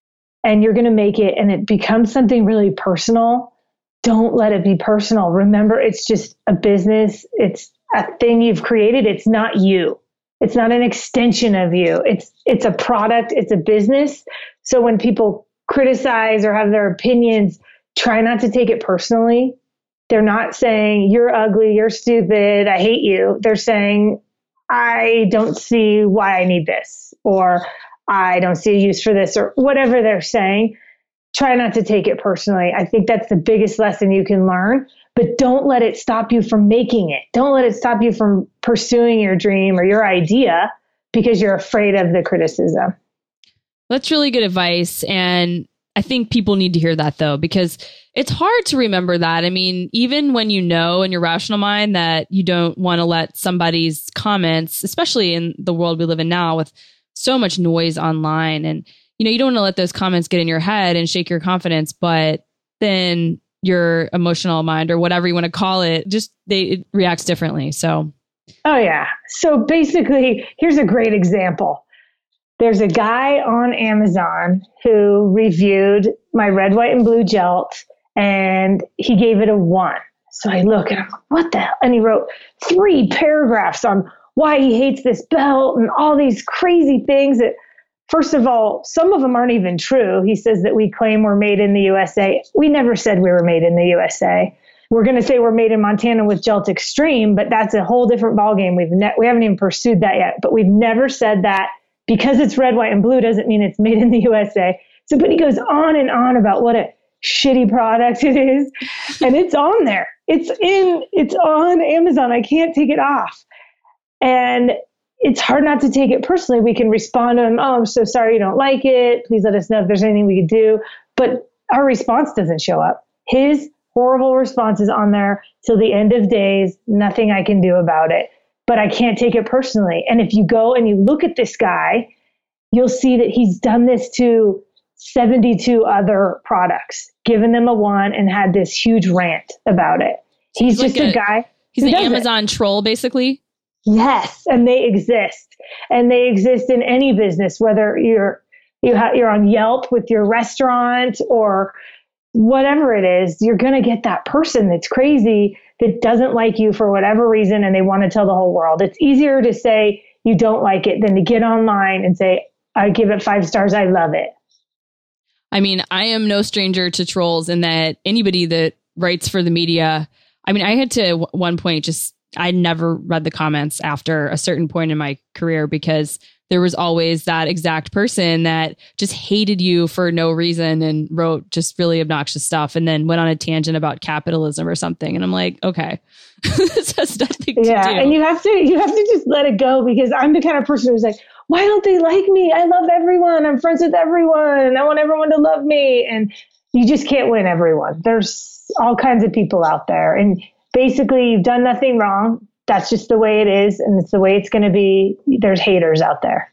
and you're going to make it, and it becomes something really personal. Don't let it be personal. Remember, it's just a business. It's a thing you've created. It's not you. It's not an extension of you. It's it's a product. It's a business. So when people criticize or have their opinions, try not to take it personally. They're not saying, you're ugly, you're stupid, I hate you. They're saying, I don't see why I need this, or I don't see a use for this, or whatever they're saying. Try not to take it personally. I think that's the biggest lesson you can learn, but don't let it stop you from making it. Don't let it stop you from pursuing your dream or your idea because you're afraid of the criticism. That's really good advice. And I think people need to hear that, though, because it's hard to remember that. I mean, even when you know in your rational mind that you don't want to let somebody's comments, especially in the world we live in now with so much noise online, and you know, you don't want to let those comments get in your head and shake your confidence, but then your emotional mind, or whatever you want to call it, just they it reacts differently. So, oh yeah. So basically, here's a great example. There's a guy on Amazon who reviewed my red, white, and blue gelt, and he gave it a one. So I look and I'm like, what the hell? And he wrote three paragraphs on why he hates this belt and all these crazy things that, first of all, some of them aren't even true. He says that we claim we're made in the U S A. We never said we were made in the U S A. We're going to say we're made in Montana with Gelt Extreme, but that's a whole different ballgame. We've ne- we haven't even pursued that yet, but we've never said that because it's red, white, and blue doesn't mean it's made in the U S A. So, but he goes on and on about what a shitty product it is. And it's on there. It's in, it's on Amazon. I can't take it off. And it's hard not to take it personally. We can respond to him, oh, I'm so sorry you don't like it. Please let us know if there's anything we could do. But our response doesn't show up. His horrible response is on there till the end of days. Nothing I can do about it. But I can't take it personally. And if you go and you look at this guy, you'll see that he's done this to seventy-two other products, given them a one, and had this huge rant about it. He's, he's just like a, a guy. He's an Amazon it. troll, basically. Yes, and they exist, and they exist in any business, whether you're you ha- you're on Yelp with your restaurant or whatever it is. You're going to get that person that's crazy that doesn't like you for whatever reason, and they want to tell the whole world. It's easier to say you don't like it than to get online and say, I give it five stars, I love it. I mean, I am no stranger to trolls in that anybody that writes for the media, I mean, I had to w- one point just, I never read the comments after a certain point in my career because there was always that exact person that just hated you for no reason and wrote just really obnoxious stuff and then went on a tangent about capitalism or something. And I'm like, okay, this has nothing to yeah, do. And you have to, you have to just let it go because I'm the kind of person who's like, why don't they like me? I love everyone. I'm friends with everyone. I want everyone to love me. And you just can't win everyone. There's all kinds of people out there. And basically, you've done nothing wrong. That's just the way it is. And it's the way it's going to be. There's haters out there.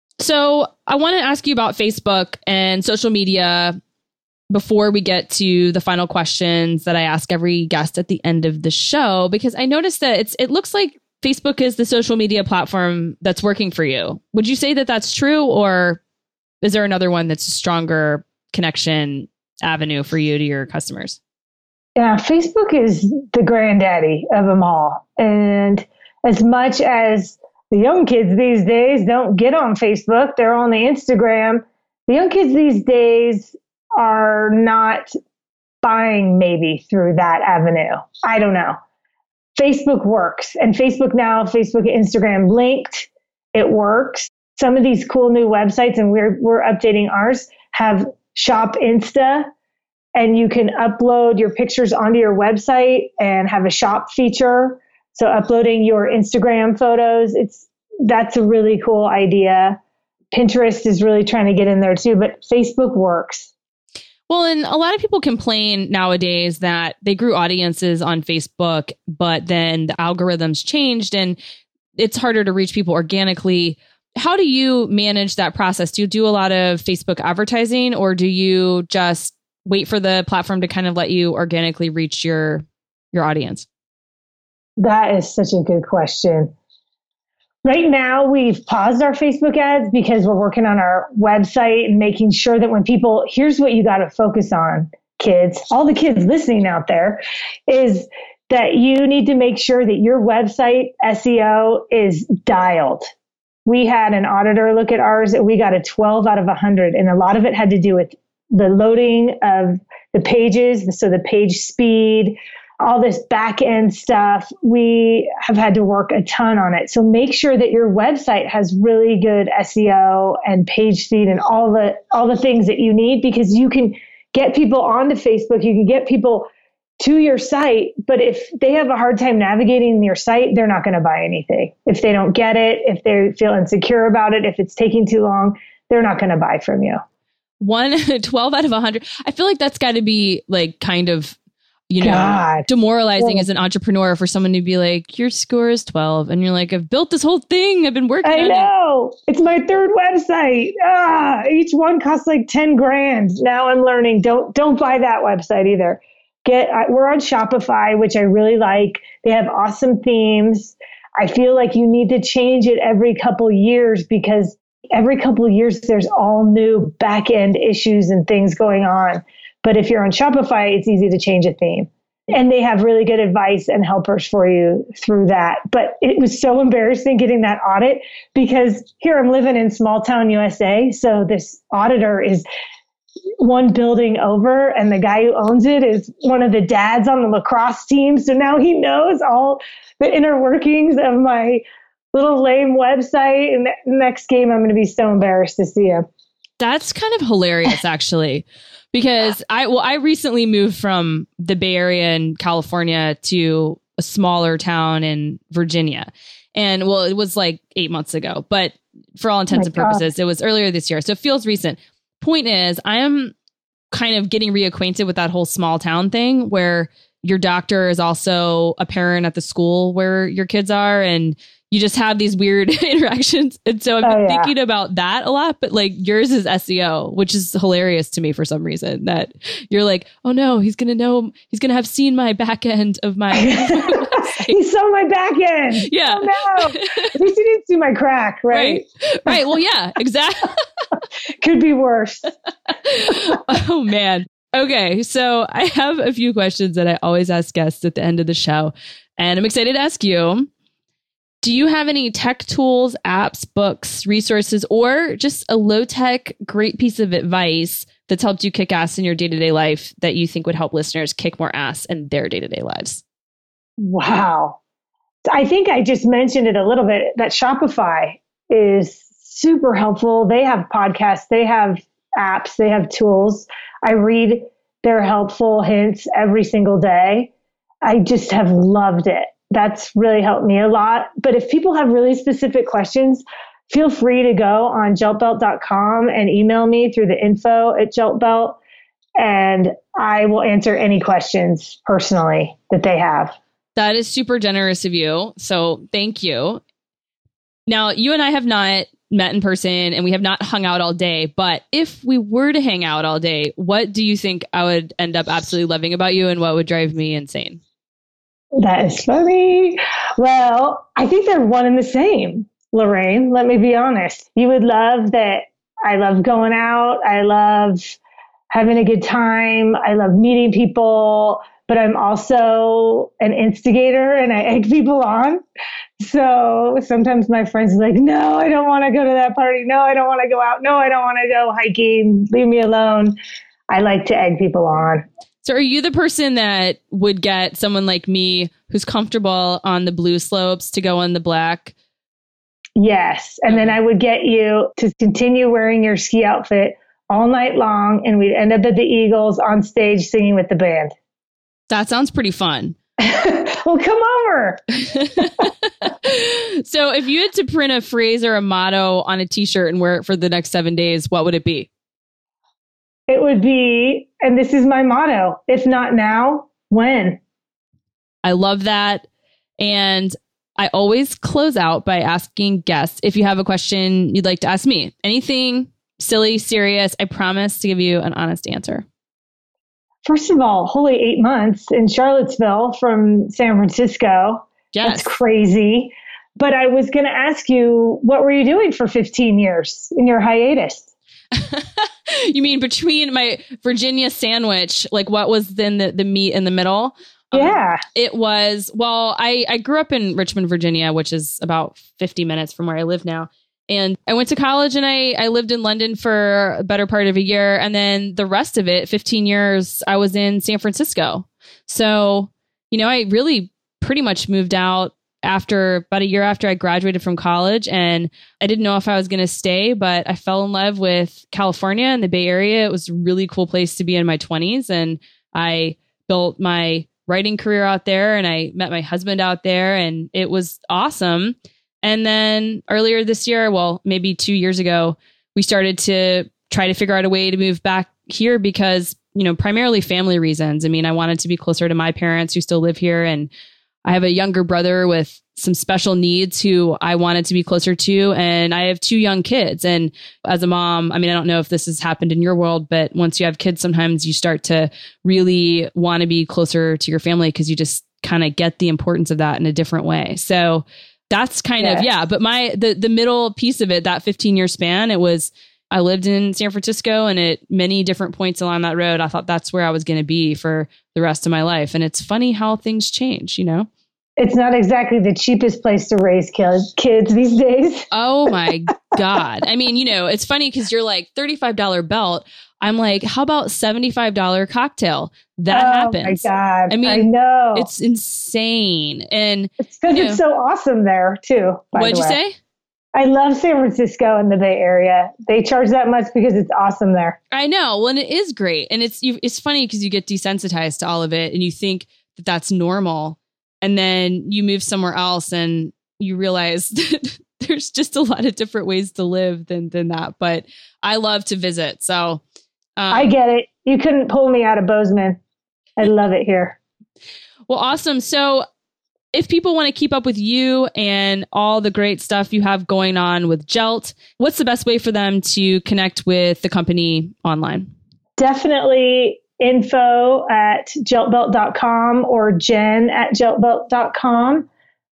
So I want to ask you about Facebook and social media before we get to the final questions that I ask every guest at the end of the show, because I noticed that it's it looks like Facebook is the social media platform that's working for you. Would you say that that's true, or is there another one that's a stronger connection avenue for you to your customers? Yeah, Facebook is the granddaddy of them all. And as much as the young kids these days don't get on Facebook, they're on the Instagram. The young kids these days are not buying maybe through that avenue. I don't know. Facebook works. And Facebook now, Facebook, Instagram linked, it works. Some of these cool new websites, and we're we're updating ours, have Shop Insta. And you can upload your pictures onto your website and have a shop feature. So uploading your Instagram photos, it's that's a really cool idea. Pinterest is really trying to get in there too, but Facebook works. Well, and a lot of people complain nowadays that they grew audiences on Facebook, but then the algorithms changed and it's harder to reach people organically. How do you manage that process? Do you do a lot of Facebook advertising, or do you just wait for the platform to kind of let you organically reach your your audience? That is such a good question. Right now, we've paused our Facebook ads because we're working on our website and making sure that when people, here's what you got to focus on, kids, all the kids listening out there, is that you need to make sure that your website S E O is dialed. We had an auditor look at ours and we got a twelve out of one hundred. And a lot of it had to do with the loading of the pages, so the page speed, all this back end stuff. We have had to work a ton on it. So make sure that your website has really good S E O and page speed and all the all the things that you need, because you can get people onto Facebook, you can get people to your site, but if they have a hard time navigating your site, they're not going to buy anything. If they don't get it, if they feel insecure about it, if it's taking too long, they're not going to buy from you. One, twelve out of one hundred. I feel like that's got to be like kind of, you know, God. demoralizing Well, as an entrepreneur for someone to be like, your score is twelve. And you're like, I've built this whole thing. I've been working I on it. know. It's my third website. Ah, each one costs like ten grand. Now I'm learning. Don't, don't buy that website either. Get, I, we're on Shopify, which I really like. They have awesome themes. I feel like you need to change it every couple years because every couple of years, there's all new back end issues and things going on. But if you're on Shopify, it's easy to change a theme. And they have really good advice and helpers for you through that. But it was so embarrassing getting that audit because here I'm living in small town U S A. So this auditor is one building over and the guy who owns it is one of the dads on the lacrosse team. So now he knows all the inner workings of my little lame website, and the next game I'm going to be so embarrassed to see him. That's kind of hilarious, actually, because I well, I recently moved from the Bay Area in California to a smaller town in Virginia, and well, it was like eight months ago, but for all intents Oh and purposes, God. It was earlier this year, so it feels recent. Point is, I am kind of getting reacquainted with that whole small town thing, where your doctor is also a parent at the school where your kids are, and you just have these weird interactions. And so I've been oh, yeah. thinking about that a lot, but like yours is S E O, which is hilarious to me for some reason, that you're like, oh no, he's going to know, he's going to have seen my back end of my, he saw my back end. Yeah. Oh no. At least he didn't see my crack, right? Right. Right. Well, yeah, exactly. Could be worse. Oh man. Okay. So I have a few questions that I always ask guests at the end of the show, and I'm excited to ask you. Do you have any tech tools, apps, books, resources, or just a low-tech, great piece of advice that's helped you kick ass in your day-to-day life that you think would help listeners kick more ass in their day-to-day lives? Wow. I think I just mentioned it a little bit, that Shopify is super helpful. They have podcasts, they have apps, they have tools. I read their helpful hints every single day. I just have loved it. That's really helped me a lot. But if people have really specific questions, feel free to go on gelt belt dot com and email me through the info at GeltBelt, and I will answer any questions personally that they have. That is super generous of you. So thank you. Now, you and I have not met in person and we have not hung out all day, but if we were to hang out all day, what do you think I would end up absolutely loving about you and what would drive me insane? That is funny. Well, I think they're one and the same, Lorraine. Let me be honest. You would love that I love going out. I love having a good time. I love meeting people, but I'm also an instigator and I egg people on. So sometimes my friends are like, no, I don't want to go to that party. No, I don't want to go out. No, I don't want to go hiking. Leave me alone. I like to egg people on. So are you the person that would get someone like me who's comfortable on the blue slopes to go on the black? Yes. And then I would get you to continue wearing your ski outfit all night long. And we'd end up at the Eagles on stage singing with the band. That sounds pretty fun. Well, come over. So if you had to print a phrase or a motto on a t-shirt and wear it for the next seven days, what would it be? It would be, and this is my motto, if not now, when? I love that. And I always close out by asking guests if you have a question you'd like to ask me. Anything silly, serious, I promise to give you an honest answer. First of all, holy eight months in Charlottesville from San Francisco. Yes. That's crazy. But I was going to ask you, what were you doing for fifteen years in your hiatus? You mean between my Virginia sandwich, like what was then the, the meat in the middle? Yeah. Um, it was, well, I, I grew up in Richmond, Virginia, which is about fifty minutes from where I live now. And I went to college and I, I lived in London for a better part of a year. And then the rest of it, fifteen years, I was in San Francisco. So, you know, I really pretty much moved out after about a year after I graduated from college. And I didn't know if I was going to stay, but I fell in love with California and the Bay Area. It was a really cool place to be in my twenties. And I built my writing career out there and I met my husband out there and it was awesome. And then earlier this year, well, maybe two years ago, we started to try to figure out a way to move back here because, you know, primarily family reasons. I mean, I wanted to be closer to my parents who still live here. And I have a younger brother with some special needs who I wanted to be closer to. And I have two young kids. And as a mom, I mean, I don't know if this has happened in your world, but once you have kids, sometimes you start to really want to be closer to your family because you just kind of get the importance of that in a different way. So that's kind yes. of, yeah. But my, the, the middle piece of it, that fifteen year span, it was, I lived in San Francisco and at many different points along that road, I thought that's where I was going to be for the rest of my life. And it's funny how things change, you know? It's not exactly the cheapest place to raise kids, kids these days. Oh my God. I mean, you know, it's funny because you're like thirty-five dollars belt. I'm like, how about seventy-five dollars cocktail? That oh happens. Oh my God. I mean, I know. It's insane. And it's because you know, it's so awesome there too. What'd you say? I love San Francisco and the Bay Area. They charge that much because it's awesome there. I know. Well, and it is great. And it's, you, it's funny because you get desensitized to all of it and you think that that's normal. And then you move somewhere else and you realize that there's just a lot of different ways to live than, than that. But I love to visit. So um, I get it. You couldn't pull me out of Bozeman. I love it here. Well, awesome. So if people want to keep up with you and all the great stuff you have going on with Gelt, what's the best way for them to connect with the company online? Definitely info at gelt belt dot com or jen at gelt belt dot com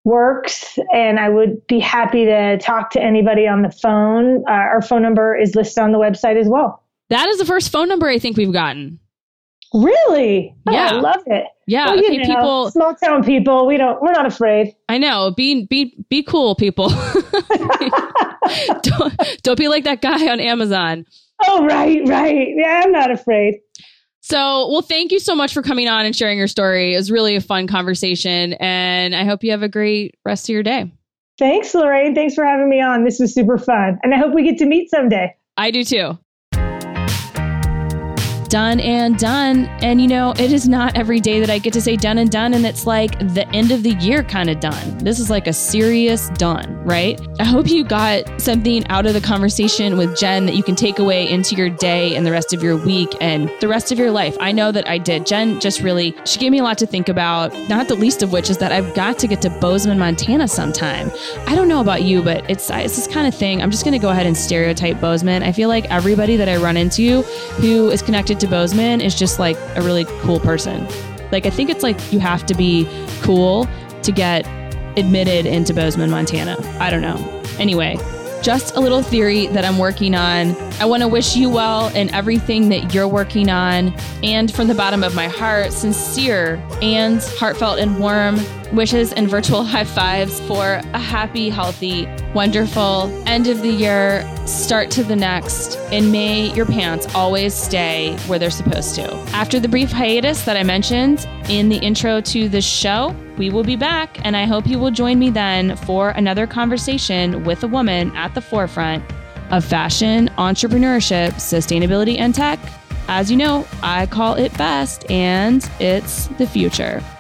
works. And I would be happy to talk to anybody on the phone. Uh, our phone number is listed on the website as well. That is the first phone number I think we've gotten. Really? Oh, yeah. I love it. Yeah. Well, okay. you know, people, small town people, we don't, we're not afraid. I know. Be, be, be cool, people. don't, don't be like that guy on Amazon. Oh, right, right. Yeah, I'm not afraid. So, well, thank you so much for coming on and sharing your story. It was really a fun conversation, and I hope you have a great rest of your day. Thanks, Lorraine. Thanks for having me on. This was super fun. And I hope we get to meet someday. I do too. Done and done. And you know, it is not every day that I get to say done and done, and it's like the end of the year kind of done. This is like a serious done, right? I hope you got something out of the conversation with Jen that you can take away into your day and the rest of your week and the rest of your life. I know that I did. Jen just really, she gave me a lot to think about, not the least of which is that I've got to get to Bozeman, Montana sometime. I don't know about you, but it's, it's this kind of thing. I'm just going to go ahead and stereotype Bozeman. I feel like everybody that I run into who is connected to Bozeman is just like a really cool person. Like, I think it's like you have to be cool to get admitted into Bozeman, Montana. I don't know. Anyway, just a little theory that I'm working on. I want to wish you well in everything that you're working on. And from the bottom of my heart, sincere and heartfelt and warm wishes and virtual high fives for a happy, healthy, wonderful end of the year, start to the next, and may your pants always stay where they're supposed to. After the brief hiatus that I mentioned in the intro to the show, we will be back, and I hope you will join me then for another conversation with a woman at the forefront of fashion, entrepreneurship, sustainability, and tech. As you know, I call it best, and it's the future.